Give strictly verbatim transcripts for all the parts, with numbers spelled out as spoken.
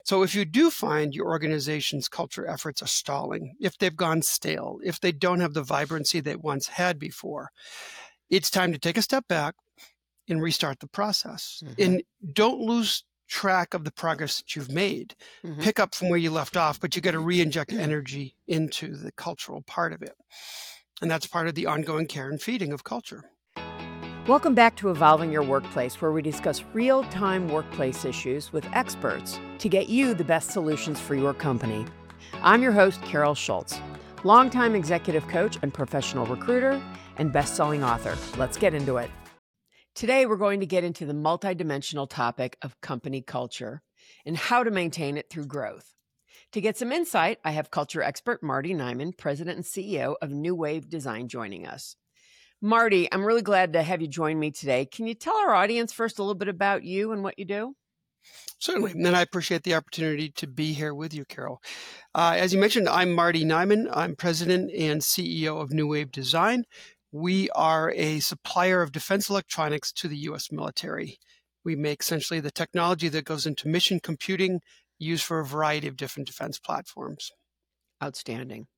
So if you do find your organization's culture efforts are stalling, if they've gone stale, if they don't have the vibrancy they once had before, it's time to take a step back and restart the process. Mm-hmm. And don't lose track of the progress that you've made. Mm-hmm. Pick up from where you left off, but you got to re-inject energy into the cultural part of it. And that's part of the ongoing care and feeding of culture. Welcome back to Evolving Your Workplace, where we discuss real-time workplace issues with experts to get you the best solutions for your company. I'm your host, Carol Schultz, longtime executive coach and professional recruiter and best-selling author. Let's get into it. Today, we're going to get into the multidimensional topic of company culture and how to maintain it through growth. To get some insight, I have culture expert Marty Nyman, president and C E O of New Wave Design, joining us. Marty, I'm really glad to have you join me today. Can you tell our audience first a little bit about you and what you do? Certainly, and I appreciate the opportunity to be here with you, Carol. Uh, as you mentioned, I'm Marty Nyman. I'm president and C E O of New Wave Design. We are a supplier of defense electronics to the U S military. We make essentially the technology that goes into mission computing used for a variety of different defense platforms. Outstanding.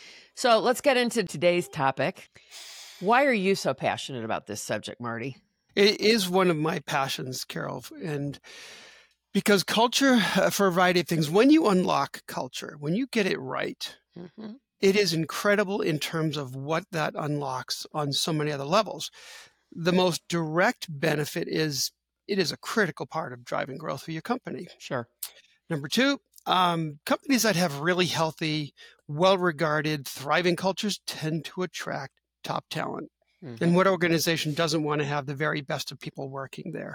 So let's get into today's topic. Why are you so passionate about this subject, Marty? It is one of my passions, Carol, and because culture, for a variety of things, when you unlock culture, when you get it right, mm-hmm. it is incredible in terms of what that unlocks on so many other levels. The most direct benefit is it is a critical part of driving growth for your company. Sure. Number two, um, companies that have really healthy, well-regarded, thriving cultures tend to attract top talent. Mm-hmm. And what organization doesn't want to have the very best of people working there?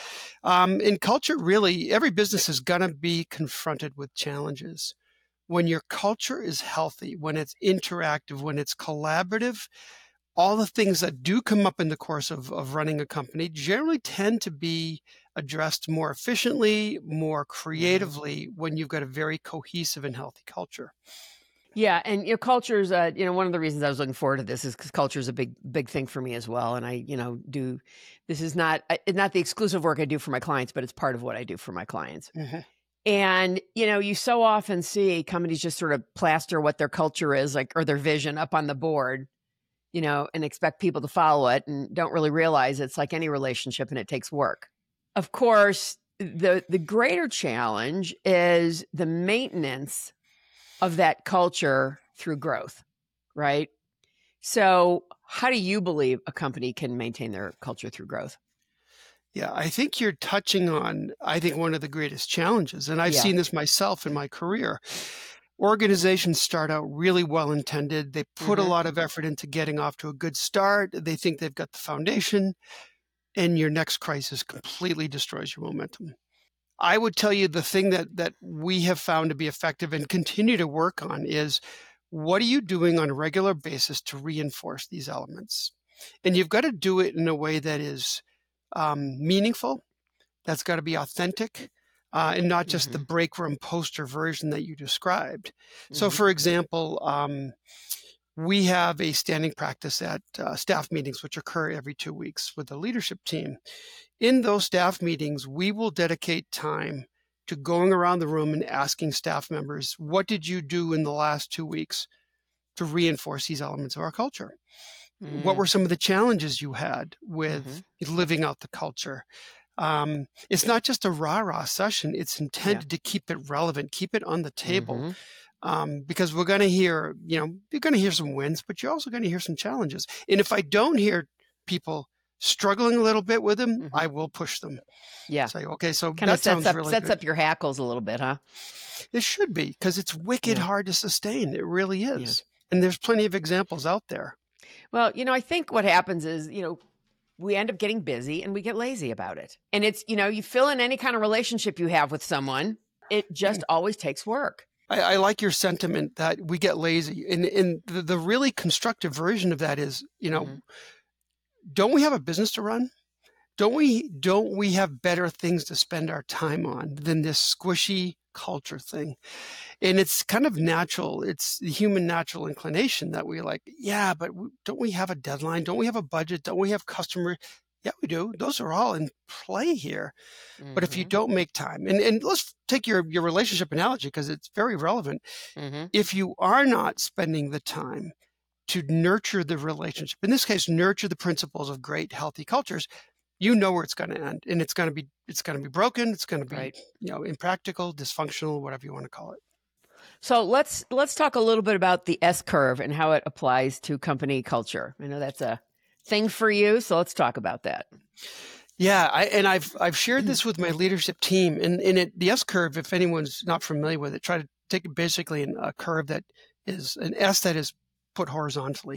Um, in culture, really, every business is going to be confronted with challenges. When your culture is healthy, when it's interactive, when it's collaborative, all the things that do come up in the course of, of running a company generally tend to be addressed more efficiently, more creatively when you've got a very cohesive and healthy culture. Yeah, and you know, culture is, uh, you know, one of the reasons I was looking forward to this is because culture is a big, big thing for me as well. And I, you know, do this is not not the exclusive work I do for my clients, but it's part of what I do for my clients. Mm-hmm. And, you know, you so often see companies just sort of plaster what their culture is like, or their vision up on the board, you know, and expect people to follow it and don't really realize it's like any relationship and it takes work. Of course, the the greater challenge is the maintenance of that culture through growth, right? So how do you believe a company can maintain their culture through growth? Yeah, I think you're touching on, I think, one of the greatest challenges. And I've yeah. seen this myself in my career. Organizations start out really well-intended. They put mm-hmm. a lot of effort into getting off to a good start. They think they've got the foundation, and your next crisis completely destroys your momentum. I would tell you the thing that, that we have found to be effective and continue to work on is, what are you doing on a regular basis to reinforce these elements? And you've got to do it in a way that is um, meaningful. That's got to be authentic. Uh, and not just mm-hmm. the break room poster version that you described. Mm-hmm. So, for example, um, we have a standing practice at uh, staff meetings, which occur every two weeks with the leadership team. In those staff meetings, we will dedicate time to going around the room and asking staff members, what did you do in the last two weeks to reinforce these elements of our culture? Mm-hmm. What were some of the challenges you had with mm-hmm. living out the culture? Um, it's not just a rah-rah session. It's intended yeah. to keep it relevant, keep it on the table. Mm-hmm. Um, because we're going to hear, you know, you're going to hear some wins, but you're also going to hear some challenges. And if I don't hear people struggling a little bit with them, mm-hmm. I will push them. Yeah. Say, okay, so kind that of sets sounds up, really sets good. up your hackles a little bit, huh? It should be, because it's wicked yeah. hard to sustain. It really is. Yeah. And there's plenty of examples out there. Well, you know, I think what happens is, you know, we end up getting busy and we get lazy about it. And it's, you know, you fill in any kind of relationship you have with someone, it just always takes work. I, I like your sentiment that we get lazy. And, and the, the really constructive version of that is, you know, mm-hmm. don't we have a business to run? Don't we, don't we have better things to spend our time on than this squishy culture thing? And it's kind of natural. It's the human natural inclination that we like, yeah, but don't we have a deadline? Don't we have a budget? Don't we have customer? Yeah, we do. Those are all in play here. Mm-hmm. But if you don't make time, and, and let's take your, your relationship analogy because it's very relevant. Mm-hmm. If you are not spending the time to nurture the relationship, in this case, nurture the principles of great, healthy cultures, you know where it's going to end, and it's going to be it's going to be broken. It's going to be right. you know impractical, dysfunctional, whatever you want to call it. So let's let's talk a little bit about the S curve and how it applies to company culture. I know that's a thing for you, so let's talk about that. Yeah, I, and I've I've shared this with my leadership team, and in it, the S curve, if anyone's not familiar with it, try to take it basically in a curve that is an S that is put horizontally.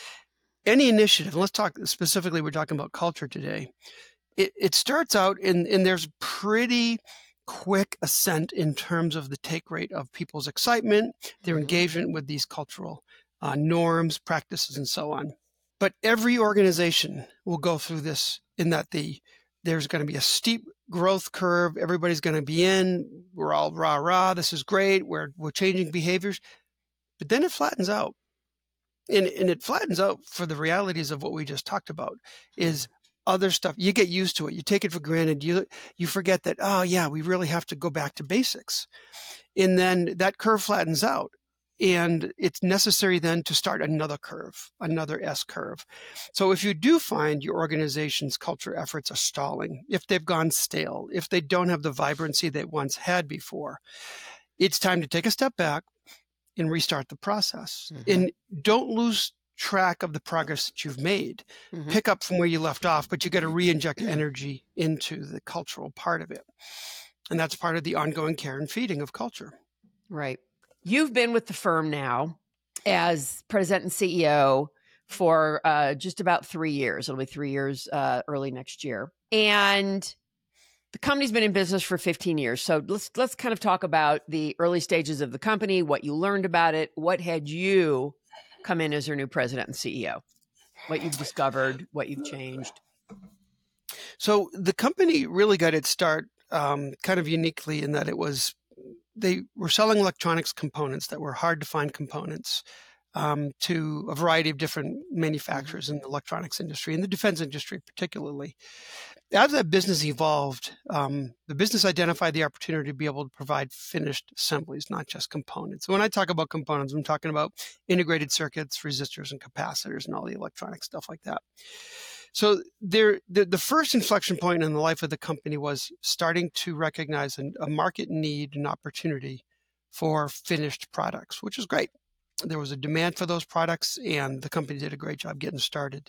Any initiative, and let's talk specifically, we're talking about culture today. It, it starts out in, and there's pretty quick ascent in terms of the take rate of people's excitement, their Mm-hmm. engagement with these cultural uh, norms, practices, and so on. But every organization will go through this in that the there's going to be a steep growth curve. Everybody's going to be in. We're all rah rah. This is great. We're we're changing behaviors, but then it flattens out, and and it flattens out for the realities of what we just talked about. Is other stuff. You get used to it. You take it for granted. You you forget that. Oh yeah, we really have to go back to basics, and then that curve flattens out. And it's necessary then to start another curve, another S curve. So if you do find your organization's culture efforts are stalling, if they've gone stale, if they don't have the vibrancy they once had before, it's time to take a step back and restart the process. Mm-hmm. And don't lose track of the progress that you've made. Mm-hmm. Pick up from where you left off, but you got to re-inject energy into the cultural part of it. And that's part of the ongoing care and feeding of culture. Right. You've been with the firm now as president and C E O for uh, just about three years. It'll be three years uh, early next year. And the company's been in business for fifteen years. So let's let's kind of talk about the early stages of the company, what you learned about it, what had you come in as your new president and C E O, what you've discovered, what you've changed. So the company really got its start um, kind of uniquely in that it was they were selling electronics components that were hard to find components um, to a variety of different manufacturers in the electronics industry, in the defense industry particularly. As that business evolved, um, the business identified the opportunity to be able to provide finished assemblies, not just components. So when I talk about components, I'm talking about integrated circuits, resistors, and capacitors, and all the electronic stuff like that. So there, the, the first inflection point in the life of the company was starting to recognize an, a market need and opportunity for finished products, which is great. There was a demand for those products, and the company did a great job getting started.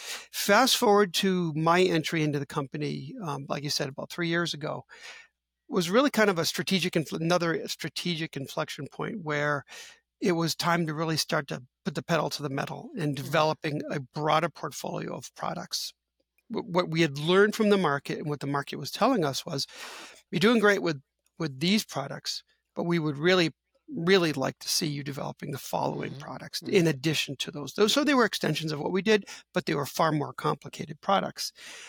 Fast forward to my entry into the company, um, like you said, about three years ago, was really kind of a strategic, another strategic inflection point where it was time to really start to put the pedal to the metal in developing a broader portfolio of products. What we had learned from the market and what the market was telling us was, you're doing great with, with these products, but we would really, really like to see you developing the following mm-hmm. products in addition to those. those. So they were extensions of what we did, but they were far more complicated products.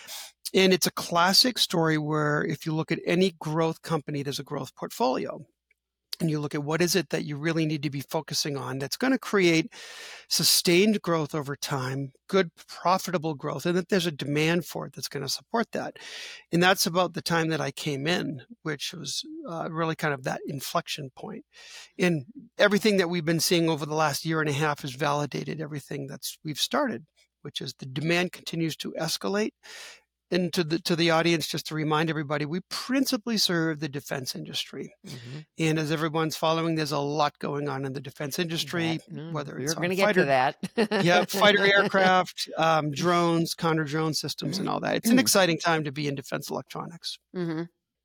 And it's a classic story where if you look at any growth company, there's a growth portfolio. And you look at what is it that you really need to be focusing on that's going to create sustained growth over time, good, profitable growth, and that there's a demand for it that's going to support that. And that's about the time that I came in, which was uh, really kind of that inflection point. And everything that we've been seeing over the last year and a half has validated everything that's we've started, which is the demand continues to escalate. And to the to the audience, just to remind everybody, we principally serve the defense industry. Mm-hmm. And as everyone's following, there's a lot going on in the defense industry, mm, whether it's You're going to get to that. yeah, fighter aircraft, um, drones, counter-drone systems, and all that. It's an exciting time to be in defense electronics. Mm-hmm.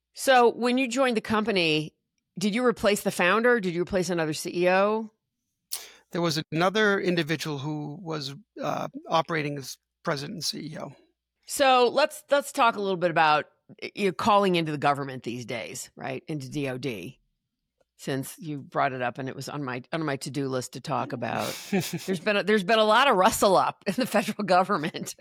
So when you joined the company, did you replace the founder? Did you replace another C E O? There was another individual who was uh, operating as president and C E O. So let's let's talk a little bit about you know, calling into the government these days, right? Into D O D, since you brought it up and it was on my on my to-do list to talk about. there's been a, there's been a lot of rustle up in the federal government.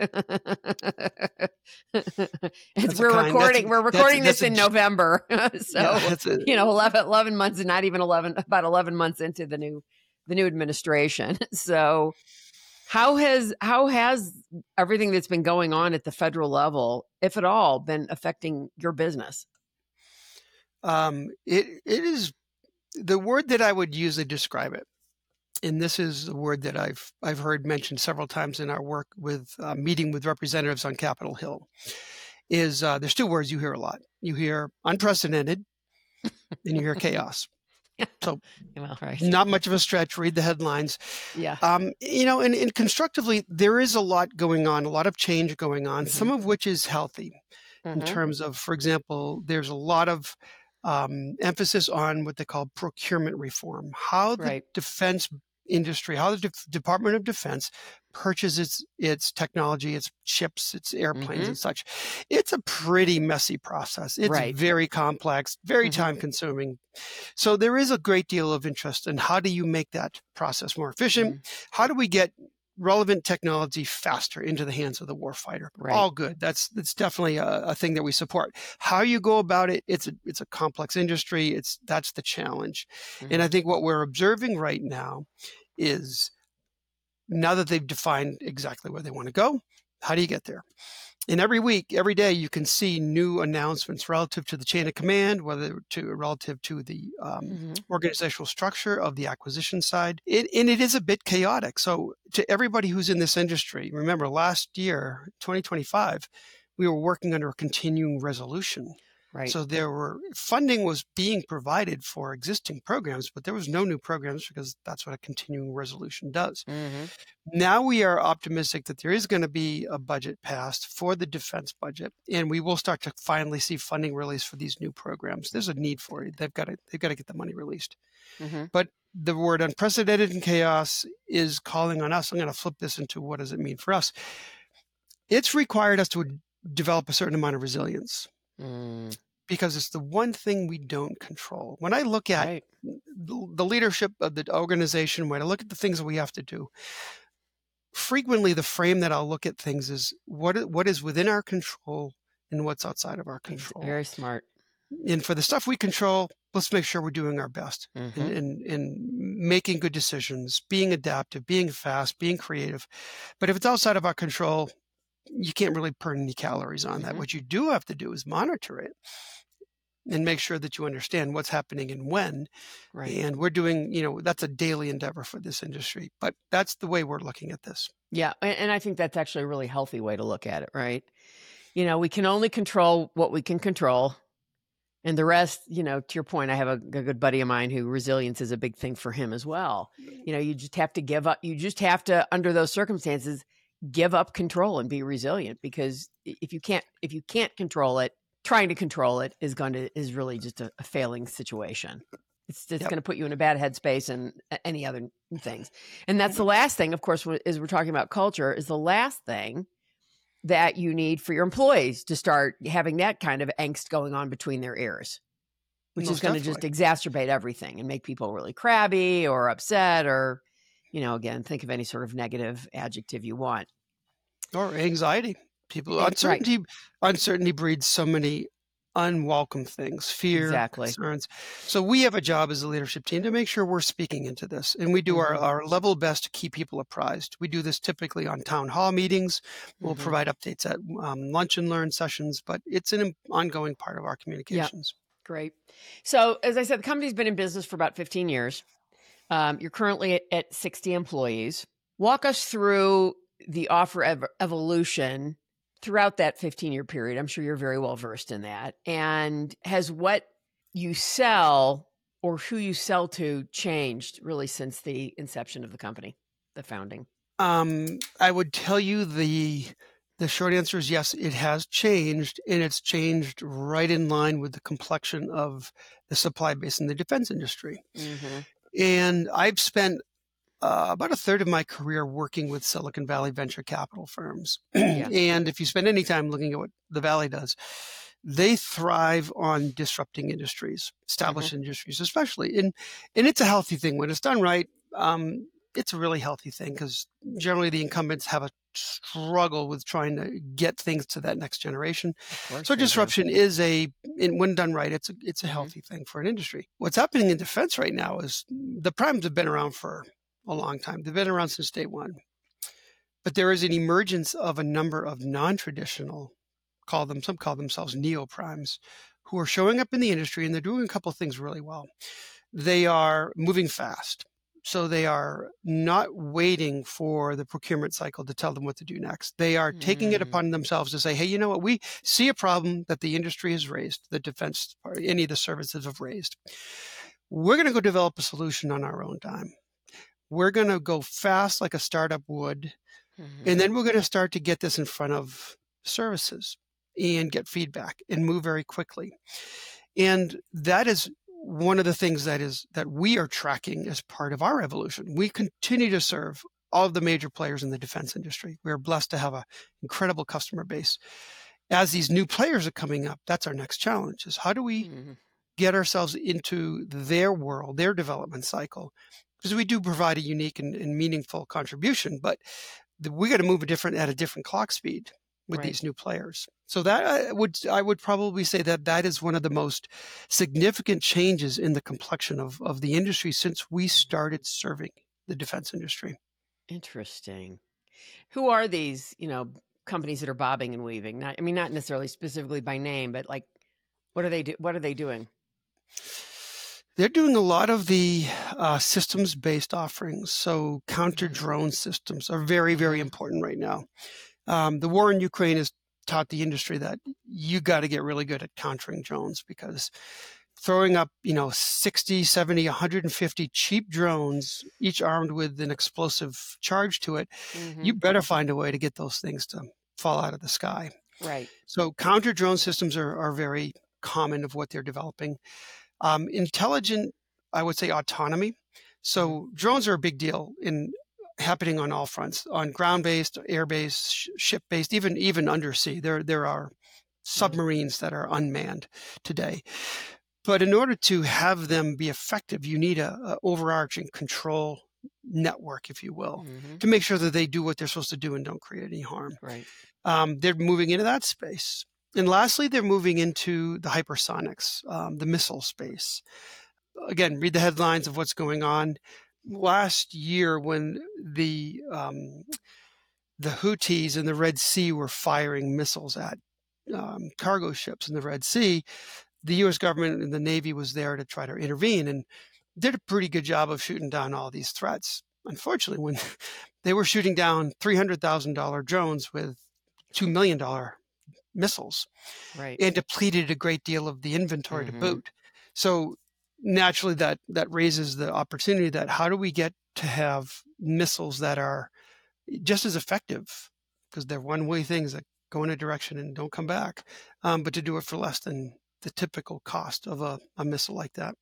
As we're kind, recording, a, we're recording that's, this in a, November, so yeah, a, you know, eleven, eleven months, and not even eleven, about eleven months into the new the new administration. So. How has how has everything that's been going on at the federal level, if at all, been affecting your business? Um, it it is the word that I would use to describe it, and this is the word that I've I've heard mentioned several times in our work with uh, meeting with representatives on Capitol Hill. Is uh, there's two words you hear a lot. You hear unprecedented, and you hear chaos. So well, right. Not much of a stretch. Read the headlines. Yeah. Um, you know, and, and constructively, there is a lot going on, a lot of change going on, mm-hmm. some of which is healthy mm-hmm. in terms of, for example, there's a lot of um, emphasis on what they call procurement reform, how the right. defense industry, how the De- Department of Defense purchases its technology, its chips, its airplanes mm-hmm. and such. It's a pretty messy process. It's right. very complex, very mm-hmm. time consuming. So there is a great deal of interest in how do you make that process more efficient? Mm-hmm. How do we get relevant technology faster into the hands of the warfighter? Right. All good. That's that's definitely a, a thing that we support. How you go about it, it's a it's a complex industry. It's that's the challenge. Mm-hmm. And I think what we're observing right now is now that they've defined exactly where they want to go, how do you get there? And every week, every day, you can see new announcements relative to the chain of command, whether to relative to the um, mm-hmm. organizational structure of the acquisition side. It, and it is a bit chaotic. So to everybody who's in this industry, remember last year, twenty twenty-five, we were working under a continuing resolution. Right. So there were funding was being provided for existing programs, but there was no new programs because that's what a continuing resolution does. Mm-hmm. Now we are optimistic that there is going to be a budget passed for the defense budget, and we will start to finally see funding released for these new programs. There's a need for it. They've got to they've got to get the money released. Mm-hmm. But the word unprecedented and chaos is calling on us. I'm going to flip this into what does it mean for us? It's required us to develop a certain amount of resilience. Mm. Because it's the one thing we don't control. When I look at right. the, the leadership of the organization, when I look at the things that we have to do, frequently the frame that I'll look at things is what what is within our control and what's outside of our control. Very smart. And for the stuff we control, let's make sure we're doing our best mm-hmm. in, in, in making good decisions, being adaptive, being fast, being creative. But if it's outside of our control, you can't really burn any calories on that. Mm-hmm. What you do have to do is monitor it and make sure that you understand what's happening and when. Right. And we're doing, you know, that's a daily endeavor for this industry. But that's the way we're looking at this. Yeah. And I think that's actually a really healthy way to look at it, right? You know, we can only control what we can control. And the rest, you know, to your point, I have a, a good buddy of mine who resilience is a big thing for him as well. You know, you just have to give up. You just have to, under those circumstances, give up control and be resilient, because if you can't, if you can't control it, trying to control it is going to, is really just a, a failing situation. It's just yep. going to put you in a bad headspace and any other things. And that's the last thing, of course, as we're talking about culture, is the last thing that you need for your employees to start having that kind of angst going on between their ears, which Most is going to just exacerbate everything and make people really crabby or upset or, you know, again, think of any sort of negative adjective you want. Or anxiety. People, uncertainty, right. uncertainty breeds so many unwelcome things, fear, exactly. concerns. So we have a job as a leadership team to make sure we're speaking into this, and we do mm-hmm. our, our level best to keep people apprised. We do this typically on town hall meetings. We'll mm-hmm. provide updates at um, lunch and learn sessions, but it's an ongoing part of our communications. Yep. Great. So as I said, the company's been in business for about fifteen years. Um, you're currently at, at sixty employees. Walk us through the offer ev- evolution throughout that fifteen-year period. I'm sure you're very well versed in that. And has what you sell or who you sell to changed really since the inception of the company, the founding? Um, I would tell you the the short answer is yes, it has changed, and it's changed right in line with the complexion of the supply base in the defense industry. Mm-hmm. And I've spent Uh, about a third of my career working with Silicon Valley venture capital firms. Yeah. And if you spend any time looking at what the Valley does, they thrive on disrupting industries, established mm-hmm. industries, especially. And, and it's a healthy thing. When it's done right, um, it's a really healthy thing, because generally the incumbents have a struggle with trying to get things to that next generation. So disruption do. is a, and when done right, it's a, it's a healthy mm-hmm. thing for an industry. What's happening in defense right now is the primes have been around for a long time. They've been around since day one. But there is an emergence of a number of non-traditional, call them, some call themselves neoprimes, who are showing up in the industry, and they're doing a couple of things really well. They are moving fast. So they are not waiting for the procurement cycle to tell them what to do next. They are mm. taking it upon themselves to say, hey, you know what? We see a problem that the industry has raised, the defense, or any of the services have raised. We're going to go develop a solution on our own time. We're going to go fast like a startup would. Mm-hmm. And then we're going to start to get this in front of services and get feedback and move very quickly. And that is one of the things that is that we are tracking as part of our evolution. We continue to serve all of the major players in the defense industry. We're blessed to have an incredible customer base. As these new players are coming up, that's our next challenge, is how do we mm-hmm. get ourselves into their world, their development cycle? Because we do provide a unique and, and meaningful contribution, but the, we got to move a different at a different clock speed with right. these new players. So that I would I would probably say that that is one of the most significant changes in the complexion of, of the industry since we started serving the defense industry. Interesting. Who are these, you know, companies that are bobbing and weaving? Not, I mean, not necessarily specifically by name, but like, what are they do? What are they doing? They're doing a lot of the uh, systems-based offerings. So counter-drone systems are very, very important right now. Um, the war in Ukraine has taught the industry that you got to get really good at countering drones, because throwing up, you know, sixty, seventy, one hundred fifty cheap drones, each armed with an explosive charge to it, mm-hmm. you better find a way to get those things to fall out of the sky. Right. So counter drone systems are, are very common of what they're developing. Um, intelligent, I would say autonomy. So drones are a big deal in happening on all fronts, on ground-based, air-based, sh- ship-based, even even undersea. There there are submarines that are unmanned today. But in order to have them be effective, you need a, a overarching control network, if you will, mm-hmm. to make sure that they do what they're supposed to do and don't create any harm. Right. Um, they're moving into that space. And lastly, they're moving into the hypersonics, um, the missile space. Again, read the headlines of what's going on. Last year, when the um, the Houthis in the Red Sea were firing missiles at um, cargo ships in the Red Sea, the U S government and the Navy was there to try to intervene and did a pretty good job of shooting down all these threats. Unfortunately, when they were shooting down three hundred thousand dollars drones with two million dollars missiles, right, and depleted a great deal of the inventory mm-hmm. to boot. So naturally, that that raises the opportunity that how do we get to have missiles that are just as effective, because they're one-way things that go in a direction and don't come back, um, but to do it for less than the typical cost of a, a missile like that.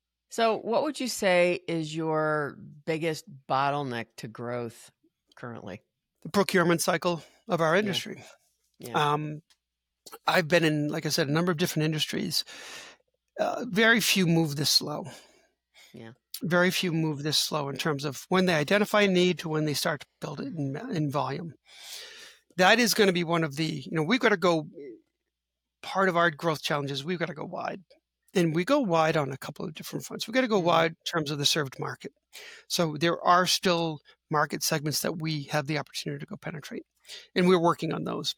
So what would you say is your biggest bottleneck to growth currently? The procurement cycle of our industry. Yeah. Yeah. Um, I've been in, like I said, a number of different industries. Uh, very few move this slow. Yeah. Very few move this slow in terms of when they identify a need to when they start to build it in, in volume. That is going to be one of the, you know, we've got to go, part of our growth challenges, we've got to go wide. And we go wide on a couple of different fronts. We've got to go mm-hmm. wide in terms of the served market. So there are still market segments that we have the opportunity to go penetrate. And we're working on those.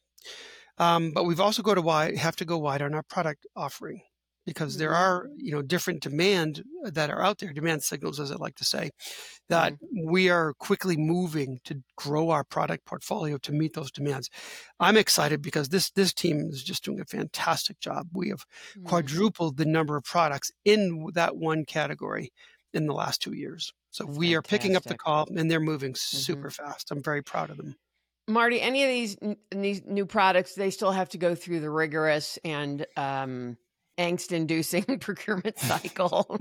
Um, but we've also got to wide, have to go wide on our product offering, because there are, you know, different demand that are out there, demand signals, as I like to say, that mm-hmm. we are quickly moving to grow our product portfolio to meet those demands. I'm excited because this this team is just doing a fantastic job. We have mm-hmm. quadrupled the number of products in that one category in the last two years. So That's we fantastic. Are picking up the call, and they're moving super mm-hmm. fast. I'm very proud of them. Marty, any of these these new products, they still have to go through the rigorous and um, angst-inducing procurement cycle.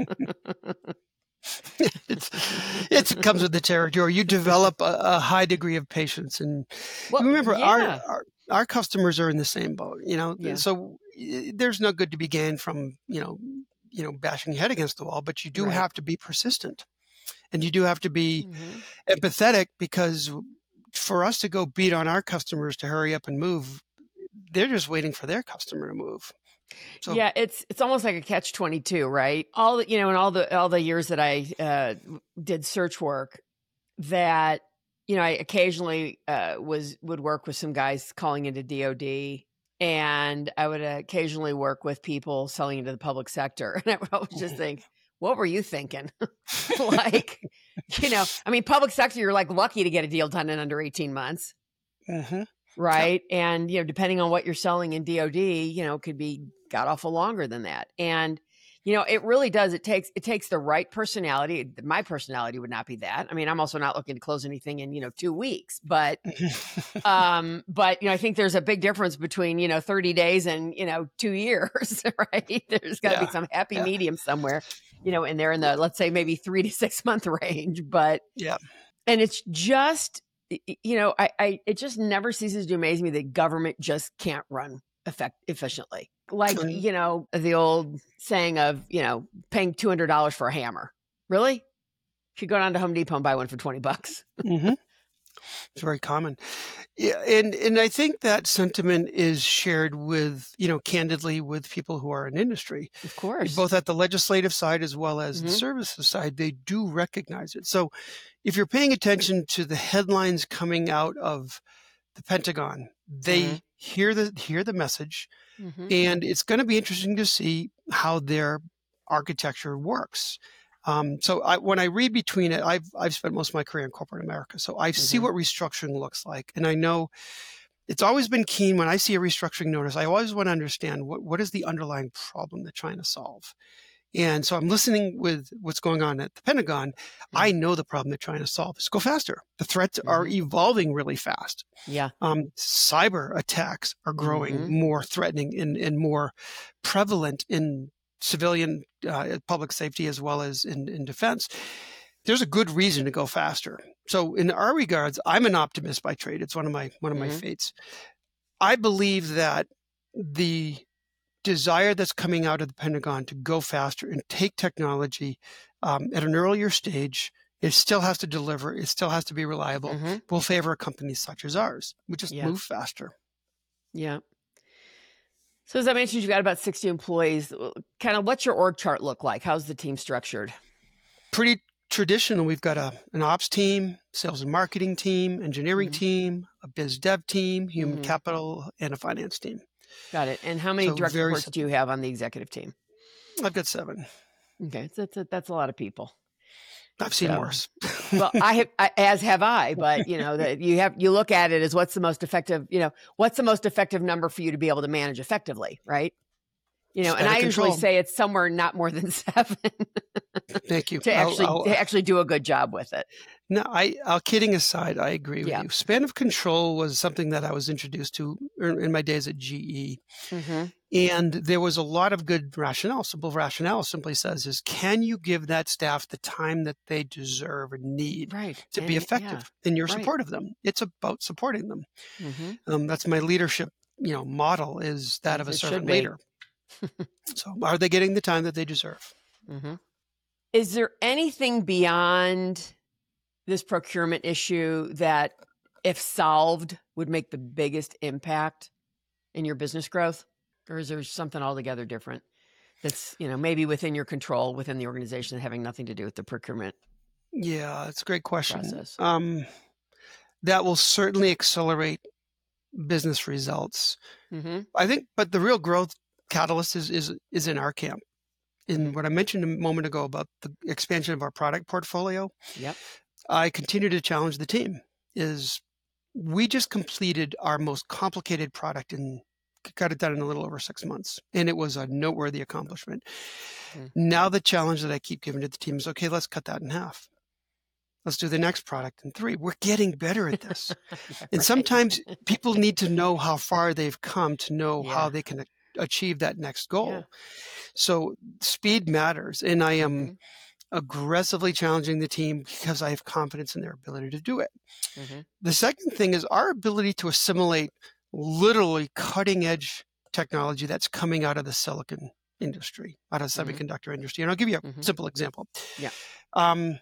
it's, it's, it comes with the territory. You develop a, a high degree of patience, and well, remember, yeah. our, our our customers are in the same boat. You know, yeah. so there's no good to be gained from you know you know bashing your head against the wall, but you do right. have to be persistent, and you do have to be mm-hmm. empathetic, because for us to go beat on our customers to hurry up and move, they're just waiting for their customer to move. So, yeah, it's it's almost like a catch twenty-two, right? All the, you know, in all the all the years that I uh, did search work, that you know, I occasionally uh, was would work with some guys calling into D O D, and I would occasionally work with people selling into the public sector. And I would always just think, what were you thinking? Like, you know, I mean, public sector, you're like lucky to get a deal done in under eighteen months. Mm-hmm. Right. Yep. And, you know, depending on what you're selling in D O D, you know, could be god awful longer than that. And, you know, it really does. It takes, it takes the right personality. My personality would not be that. I mean, I'm also not looking to close anything in, you know, two weeks, but, um, but, you know, I think there's a big difference between, you know, thirty days and, you know, two years, right? There's gotta yeah. be some happy yeah. medium somewhere, you know, and they're in the, let's say maybe three to six month range, but yeah. And it's just, you know, I, I, it just never ceases to amaze me that government just can't run effect efficiently. Like, you know, the old saying of, you know, paying two hundred dollars for a hammer. Really? You could go down to Home Depot and buy one for twenty bucks. Mm-hmm. It's very common. Yeah. And, and I think that sentiment is shared with, you know, candidly with people who are in industry. Of course. Both at the legislative side as well as mm-hmm. the services side, they do recognize it. So if you're paying attention to the headlines coming out of the Pentagon, they mm-hmm. hear the hear the message, mm-hmm. and it's going to be interesting to see how their architecture works. Um, so I, when I read between it, I've I've spent most of my career in corporate America, so I mm-hmm. see what restructuring looks like, and I know it's always been keen when I see a restructuring notice. I always want to understand what what is the underlying problem they're trying to solve. And so I'm listening with what's going on at the Pentagon. Mm-hmm. I know the problem they're trying to solve is go faster. The threats mm-hmm. are evolving really fast. Yeah. Um, cyber attacks are growing mm-hmm. more threatening and, and more prevalent in civilian uh, public safety as well as in, in defense. There's a good reason to go faster. So in our regards, I'm an optimist by trade. It's one of my one of mm-hmm. my fates. I believe that the desire that's coming out of the Pentagon to go faster and take technology um, at an earlier stage, it still has to deliver. It still has to be reliable. Mm-hmm. Will favor companies such as ours. We just yeah. move faster. Yeah. So as I mentioned, you've got about sixty employees. Kind of what's your org chart look like? How's the team structured? Pretty traditional. We've got a an ops team, sales and marketing team, engineering mm-hmm. team, a biz dev team, human mm-hmm. capital, and a finance team. Got it. And how many so direct reports simple. do you have on the executive team? I've got seven. Okay. So that's a, that's a lot of people. I've seen so, worse. Well, I have, I, as have I, but you know, that you have, you look at it as what's the most effective, you know, what's the most effective number for you to be able to manage effectively, right? You know, and I usually say it's somewhere not more than seven. Thank you. to actually I'll, I'll, to actually do a good job with it. No, I, I'll kidding aside, I agree with yeah. you. Span of control was something that I was introduced to in my days at G E. Mm-hmm. And there was a lot of good rationale. Simple rationale simply says is, can you give that staff the time that they deserve and need right. to and, be effective yeah. in your right. support of them? It's about supporting them. Mm-hmm. Um, that's my leadership, you know, model is that of a it servant leader. So are they getting the time that they deserve? Mm-hmm. Is there anything beyond this procurement issue that, if solved, would make the biggest impact in your business growth? Or is there something altogether different that's, you know, maybe within your control, within the organization, having nothing to do with the procurement? Yeah, it's a great question. Process? Um, that will certainly accelerate business results. Mm-hmm. I think, but the real growth catalyst is is is in our camp. In what I mentioned a moment ago about the expansion of our product portfolio, yep. I continue to challenge the team. Is we just completed our most complicated product and got it done in a little over six months, and it was a noteworthy accomplishment. Mm-hmm. Now the challenge that I keep giving to the team is, okay, let's cut that in half. Let's do the next product in three. We're getting better at this, right. And sometimes people need to know how far they've come to know yeah. how they can achieve that next goal. Yeah. So speed matters, and I am mm-hmm. aggressively challenging the team because I have confidence in their ability to do it. Mm-hmm. The second thing is our ability to assimilate literally cutting edge technology that's coming out of the silicon industry, out of the mm-hmm. semiconductor industry. And I'll give you a mm-hmm. simple example. Yeah. Um,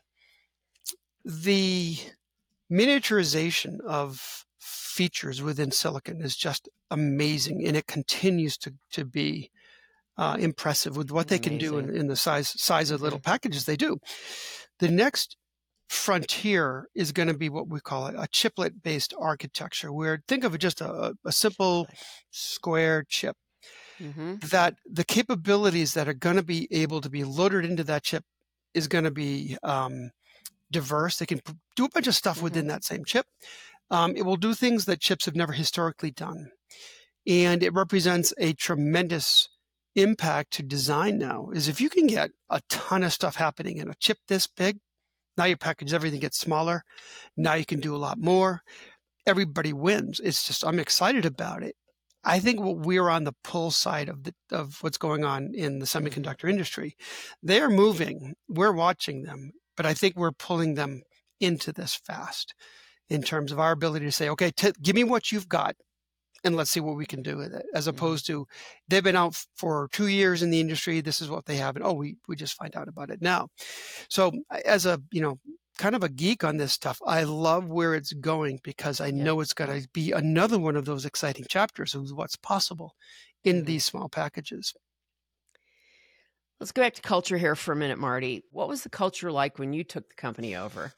the miniaturization of features within silicon is just amazing, and it continues to, to be uh, impressive with what they amazing. can do in, in the size size of little packages they do. The next frontier is going to be what we call a, a chiplet-based architecture, where think of it just a, a simple square chip. Mm-hmm. That the capabilities that are going to be able to be loaded into that chip is going to be um, diverse. They can do a bunch of stuff mm-hmm. within that same chip. Um, it will do things that chips have never historically done. And it represents a tremendous impact to design now, is if you can get a ton of stuff happening in a chip this big, now your package, everything gets smaller. Now you can do a lot more. Everybody wins. It's just, I'm excited about it. I think we're on the pull side of the of what's going on in the semiconductor industry. They're moving. We're watching them, but I think we're pulling them into this fast in terms of our ability to say, okay, t- give me what you've got and let's see what we can do with it, as opposed to they've been out for two years in the industry. This is what they have. And oh, we, we just find out about it now. So as a, you know, kind of a geek on this stuff, I love where it's going because I yeah. know it's going to be another one of those exciting chapters of what's possible in mm-hmm. these small packages. Let's go back to culture here for a minute, Marty. What was the culture like when you took the company over?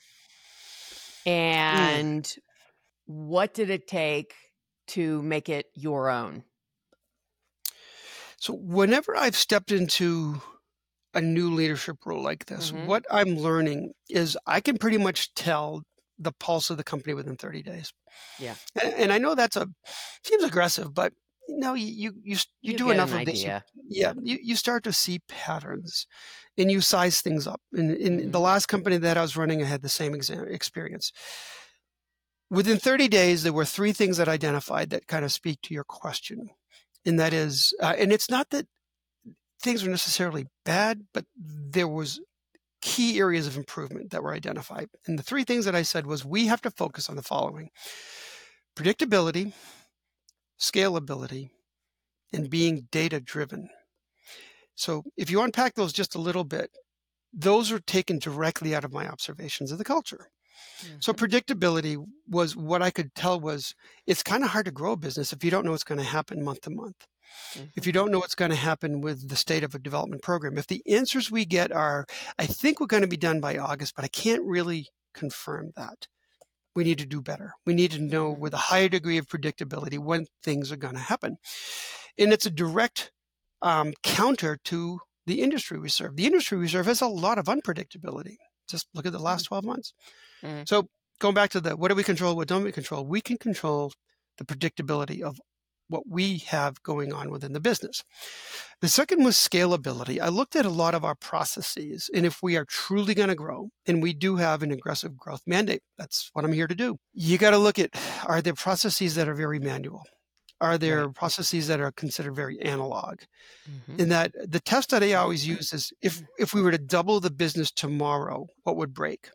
And mm. what did it take to make it your own? So whenever I've stepped into a new leadership role like this, mm-hmm. what I'm learning is I can pretty much tell the pulse of the company within thirty days. Yeah. And, and I know that's a, seems aggressive, but you know, you, you, you, you, you do enough of this. You, yeah. You, you start to see patterns and you size things up. In, in mm-hmm. the last company that I was running, I had the same exam, experience. Within thirty days, there were three things that I identified that kind of speak to your question. And that is, uh, and it's not that things were necessarily bad, but there was key areas of improvement that were identified. And the three things that I said was, we have to focus on the following: predictability, scalability, and being data-driven. So if you unpack those just a little bit, those are taken directly out of my observations of the culture. Mm-hmm. So predictability was what I could tell was, it's kind of hard to grow a business if you don't know what's going to happen month to month. Mm-hmm. If you don't know what's going to happen with the state of a development program. If the answers we get are, I think we're going to be done by August, but I can't really confirm that. We need to do better. We need to know with a higher degree of predictability when things are going to happen. And it's a direct um, counter to the industry we serve. The industry we serve has a lot of unpredictability. Just look at the last twelve months. Mm-hmm. So going back to the, what do we control? What don't we control? We can control the predictability of what we have going on within the business. The second was scalability. I looked at a lot of our processes, and if we are truly going to grow, and we do have an aggressive growth mandate, that's what I'm here to do. You got to look at, are there processes that are very manual? Are there right. processes that are considered very analog? Mm-hmm. In that, the test that I always use is, if, if we were to double the business tomorrow, what would break?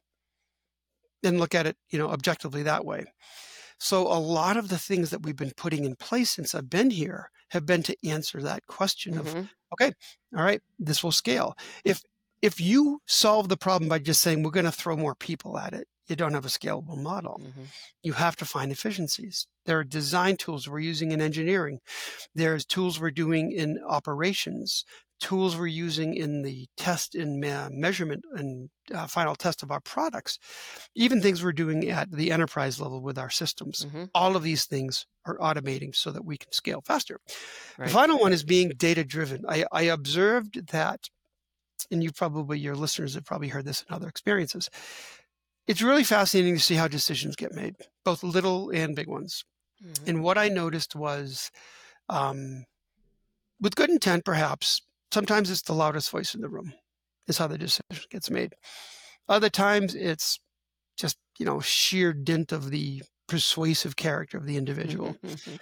And look at it, you know, objectively that way. So a lot of the things that we've been putting in place since I've been here have been to answer that question mm-hmm. of, okay, all right, this will scale. If if you solve the problem by just saying we're going to throw more people at it, you don't have a scalable model. Mm-hmm. You have to find efficiencies. There are design tools we're using in engineering. There's tools we're doing in operations, tools we're using in the test and me- measurement and uh, final test of our products, even things we're doing at the enterprise level with our systems. Mm-hmm. All of these things are automating so that we can scale faster. Right. The final one is being data-driven. I, I observed that, and you probably, your listeners have probably heard this in other experiences. It's really fascinating to see how decisions get made, both little and big ones. Mm-hmm. And what I noticed was, um, with good intent, perhaps, sometimes it's the loudest voice in the room is how the decision gets made. Other times it's just, you know, sheer dint of the persuasive character of the individual.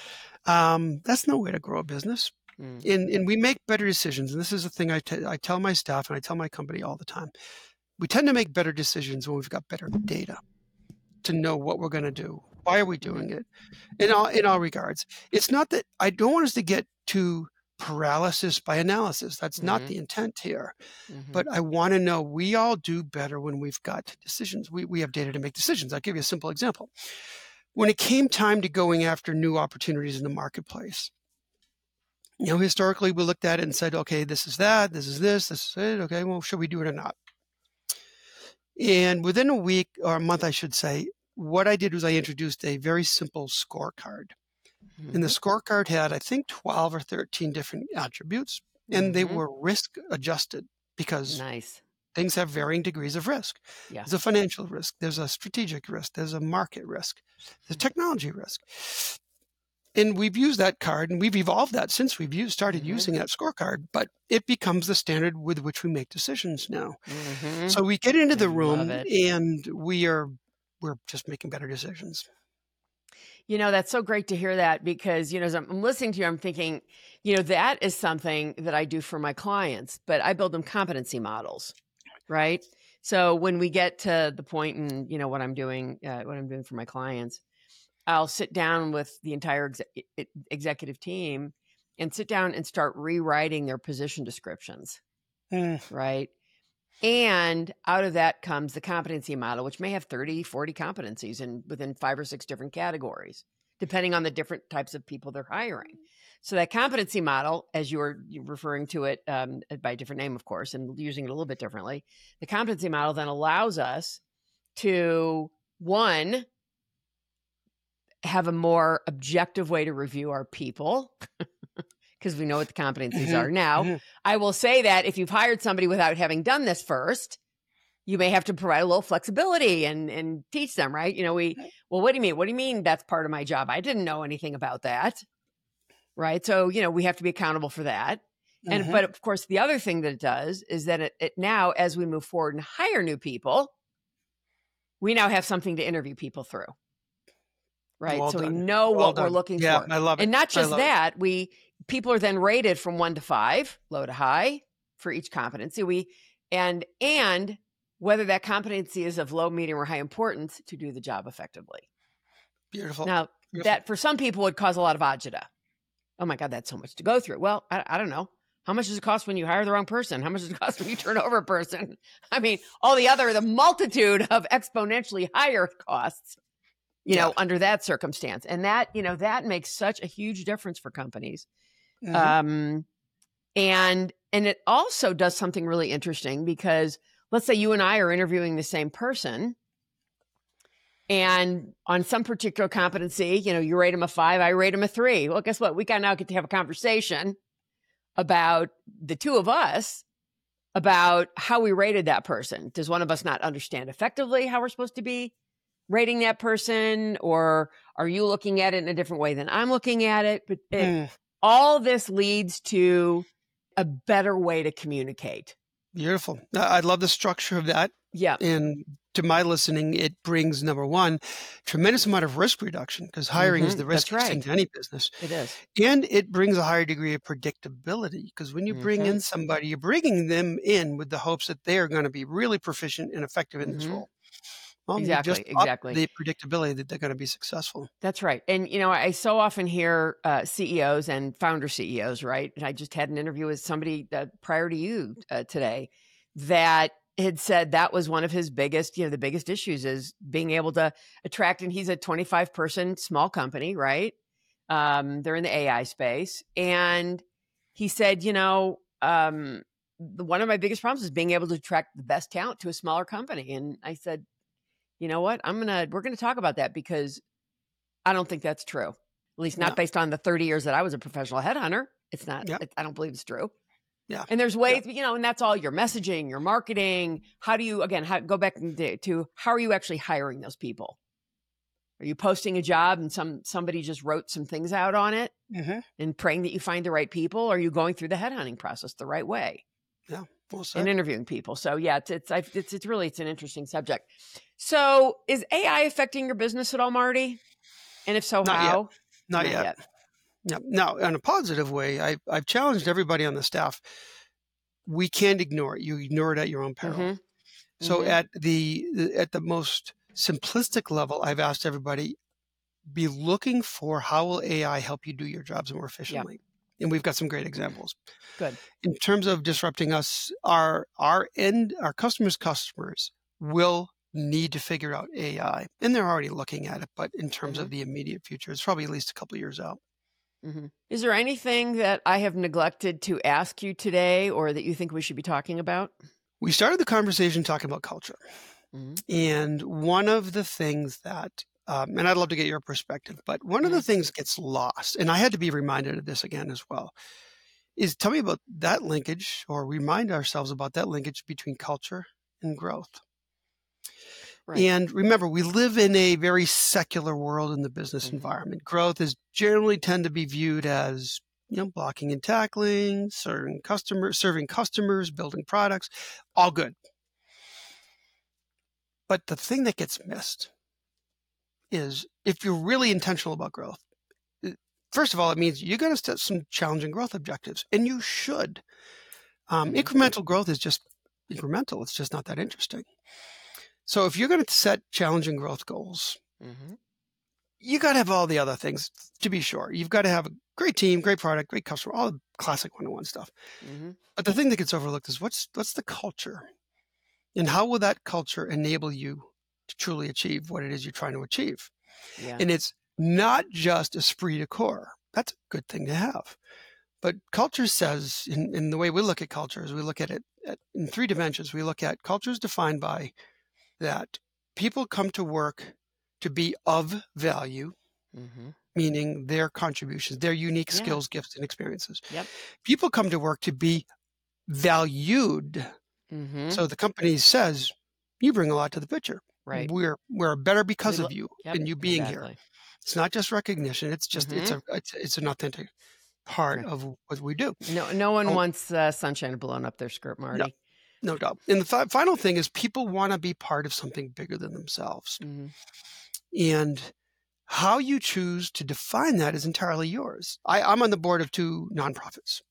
um, that's no way to grow a business. Mm. And, and we make better decisions. And this is a thing I, t- I tell my staff and I tell my company all the time. We tend to make better decisions when we've got better data to know what we're going to do. Why are we doing it? In all, in all regards. It's not that I don't want us to get to paralysis by analysis. That's mm-hmm. not the intent here. Mm-hmm. But I want to know we all do better when we've got decisions. We, we have data to make decisions. I'll give you a simple example. When it came time to going after new opportunities in the marketplace, you know, historically we looked at it and said, okay, this is that, this is this, this is it. Okay, well, should we do it or not? And within a week or a month, I should say, what I did was I introduced a very simple scorecard. Mm-hmm. And the scorecard had, I think, twelve or thirteen different attributes, and mm-hmm. they were risk adjusted because nice. things have varying degrees of risk. Yeah. There's a financial risk. There's a strategic risk. There's a market risk. There's a technology risk. And we've used that card, and we've evolved that since we've used, started mm-hmm. using that scorecard, but it becomes the standard with which we make decisions now. Mm-hmm. So we get into the I room and we are, we're just making better decisions. You know, that's so great to hear that because, you know, as I'm listening to you, I'm thinking, you know, that is something that I do for my clients, but I build them competency models, right? So when we get to the point in, you know, what I'm doing, uh, what I'm doing for my clients, I'll sit down with the entire ex- executive team and sit down and start rewriting their position descriptions, mm. right? And out of that comes the competency model, which may have thirty, forty competencies in within five or six different categories, depending on the different types of people they're hiring. So that competency model, as you were referring to it um, by a different name, of course, and using it a little bit differently, the competency model then allows us to, one, have a more objective way to review our people because we know what the competencies mm-hmm. are. Now, mm-hmm. I will say that if you've hired somebody without having done this first, you may have to provide a little flexibility and, and teach them, right? You know, we, well, what do you mean? What do you mean that's part of my job? I didn't know anything about that, right? So, you know, we have to be accountable for that. Mm-hmm. And, but of course, the other thing that it does is that it, it now, as we move forward and hire new people, we now have something to interview people through. Right. Well so done. we know well what done. we're looking yeah, for. I love it. And not just that, it. we people are then rated from one to five, low to high for each competency. We and and whether that competency is of low, medium, or high importance to do the job effectively. Beautiful. Now, Beautiful. that for some people would cause a lot of agita. Oh my God, that's so much to go through. Well, I, I don't know. How much does it cost when you hire the wrong person? How much does it cost when you turn over a person? I mean, all the other, the multitude of exponentially higher costs. You know, yeah. under that circumstance. And that, you know, that makes such a huge difference for companies. Mm-hmm. Um, and, and it also does something really interesting because let's say you and I are interviewing the same person and on some particular competency, you know, you rate them a five, I rate them a three. Well, guess what? We can now get to have a conversation about the two of us about how we rated that person. Does one of us not understand effectively how we're supposed to be rating that person, or are you looking at it in a different way than I'm looking at it? But it, mm. all this leads to a better way to communicate. Beautiful. I love the structure of that. Yeah. And to my listening, it brings, number one, tremendous amount of risk reduction because hiring mm-hmm. is the riskiest right. thing to any business. It is. And it brings a higher degree of predictability because when you mm-hmm. bring in somebody, you're bringing them in with the hopes that they are going to be really proficient and effective in mm-hmm. this role. Well, exactly, just exactly. The predictability that they're going to be successful. That's right. And, you know, I so often hear uh, C E Os and founder C E Os, right? And I just had an interview with somebody uh, prior to you uh, today that had said that was one of his biggest, you know, the biggest issues is being able to attract, and he's a twenty-five person small company, right? Um, they're in the A I space. And he said, you know, um, the, one of my biggest problems is being able to attract the best talent to a smaller company. And I said, you know what? I'm going to, we're going to talk about that because I don't think that's true. At least not yeah. based on the thirty years that I was a professional headhunter. It's not, yeah. it, I don't believe it's true. Yeah. And there's ways, yeah. you know, and that's all your messaging, your marketing. How do you, again, how, go back to, to how are you actually hiring those people? Are you posting a job and some, somebody just wrote some things out on it mm-hmm. and praying that you find the right people? Or are you going through the headhunting process the right way? Yeah. Well said. And interviewing people. So yeah, it's, it's, it's, it's really, it's an interesting subject. So is A I affecting your business at all, Marty? And if so, Not how? Yet. Not, Not yet. yet. No. Now, in a positive way, I, I've challenged everybody on the staff. We can't ignore it. You ignore it at your own peril. Mm-hmm. So mm-hmm. at the at the most simplistic level, I've asked everybody, be looking for how will A I help you do your jobs more efficiently. Yep. And we've got some great examples. Good. In terms of disrupting us, our our end, our customers' customers will need to figure out A I. And they're already looking at it, but in terms mm-hmm. of the immediate future, it's probably at least a couple of years out. Mm-hmm. Is there anything that I have neglected to ask you today or that you think we should be talking about? We started the conversation talking about culture. Mm-hmm. And one of the things that, um, and I'd love to get your perspective, but one of the things that gets lost, and I had to be reminded of this again as well, is tell me about that linkage, or remind ourselves about that linkage between culture and growth. Right. And remember, we live in a very secular world in the business Mm-hmm. environment. Growth is generally tend to be viewed as, you know, blocking and tackling, serving customers, serving customers, building products, all good. But the thing that gets missed is if you're really intentional about growth, first of all, it means you're going to set some challenging growth objectives, and you should. Um, Mm-hmm. Incremental growth is just incremental. It's just not that interesting. So if you're going to set challenging growth goals, mm-hmm. you got to have all the other things to be sure. You've got to have a great team, great product, great customer, all the classic one oh one stuff. Mm-hmm. But the thing that gets overlooked is what's what's the culture? And how will that culture enable you to truly achieve what it is you're trying to achieve? Yeah. And it's not just esprit de corps. That's a good thing to have. But culture says, in, in the way we look at culture, is we look at it at, in three dimensions. We look at culture is defined by that people come to work to be of value, mm-hmm. meaning their contributions, their unique Yeah. skills, gifts, and experiences. Yep. People come to work to be valued. Mm-hmm. So the company says, you bring a lot to the picture. Right. We're we're better because We of lo- you Yep, and you being exactly. here. It's not just recognition. It's just it's Mhm. a it's, it's an authentic part Right. of what we do. No, no one Oh, wants uh, sunshine blown up their skirt, Marty. no doubt. And the fi- final thing is people want to be part of something bigger than themselves. Mm-hmm. And how you choose to define that is entirely yours. I, I'm on the board of two nonprofits.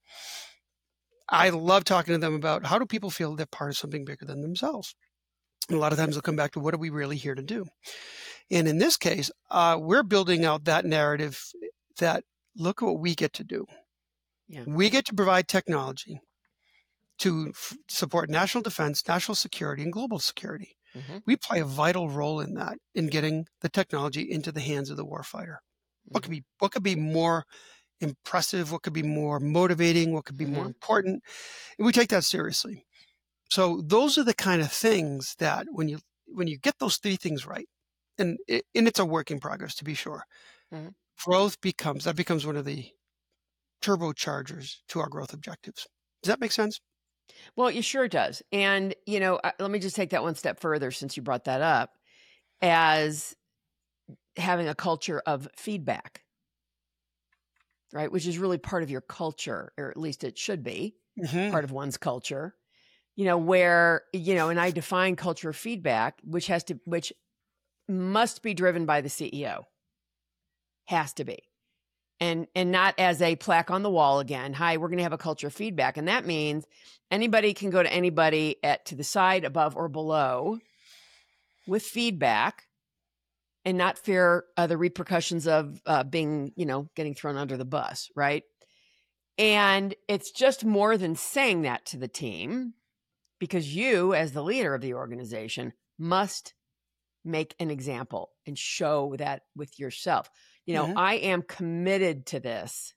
I love talking to them about how do people feel they're part of something bigger than themselves. And a lot of times they'll come back to what are we really here to do? And in this case, uh, we're building out that narrative that look at what we get to do. Yeah. We get to provide technology to f- support national defense, national security, and global security. Mm-hmm. We play a vital role in that, in getting the technology into the hands of the warfighter. What could be what could be more impressive? What could be more motivating? What could be more Mhm. important? And we take that seriously. So those are the kind of things that when you when you get those three things right, and it, and it's a work in progress to be sure, Mhm. growth becomes that becomes one of the turbochargers to our growth objectives. Does that make sense? Well, it sure does. And, you know, uh, let me just take that one step further since you brought that up, as having a culture of feedback, right? Which is really part of your culture, or at least it should be Mm-hmm. part of one's culture, you know, where, you know, and I define culture of feedback, which has to, which must be driven by the C E O. Has to be. And and not as a plaque on the wall again. Hi, we're going to have a culture of feedback. And that means anybody can go to anybody at to the side, above, or below with feedback and not fear uh, the repercussions of uh, being, you know, getting thrown under the bus, right? And it's just more than saying that to the team, because you, as the leader of the organization, must make an example and show that with yourself. You know, Mhm. I am committed to this,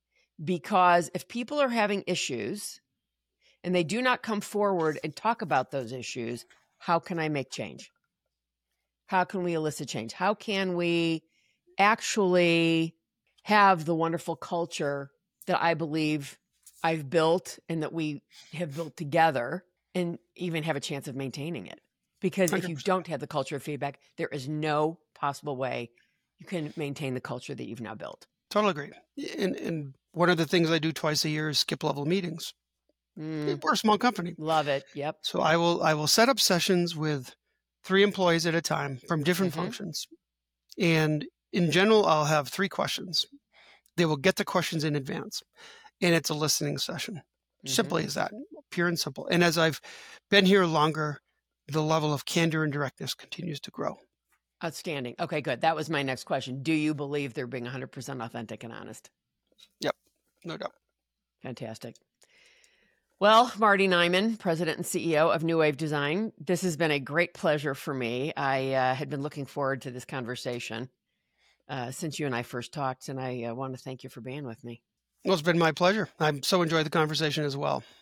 because if people are having issues and they do not come forward and talk about those issues, how can I make change? How can we elicit change? How can we actually have the wonderful culture that I believe I've built and that we have built together, and even have a chance of maintaining it? Because if you one hundred percent. don't have the culture of feedback, there is no possible way you can maintain the culture that you've now built. Totally agree. And, and one of the things I do twice a year is skip level meetings. Mm, We're a small company. love it. Yep. So I will I will set up sessions with three employees at a time from different Mhm. functions. And in general, I'll have three questions. They will get the questions in advance. And it's a listening session. Simply as that, pure and simple. And as I've been here longer, the level of candor and directness continues to grow. Outstanding. Okay, good. That was my next question. Do you believe they're being one hundred percent authentic and honest? Yep, no doubt. Fantastic. Well, Marty Nyman, President and C E O of New Wave Design, this has been a great pleasure for me. I uh, had been looking forward to this conversation uh, since you and I first talked, and I uh, want to thank you for being with me. Well, it's been my pleasure. I've so enjoyed the conversation as well.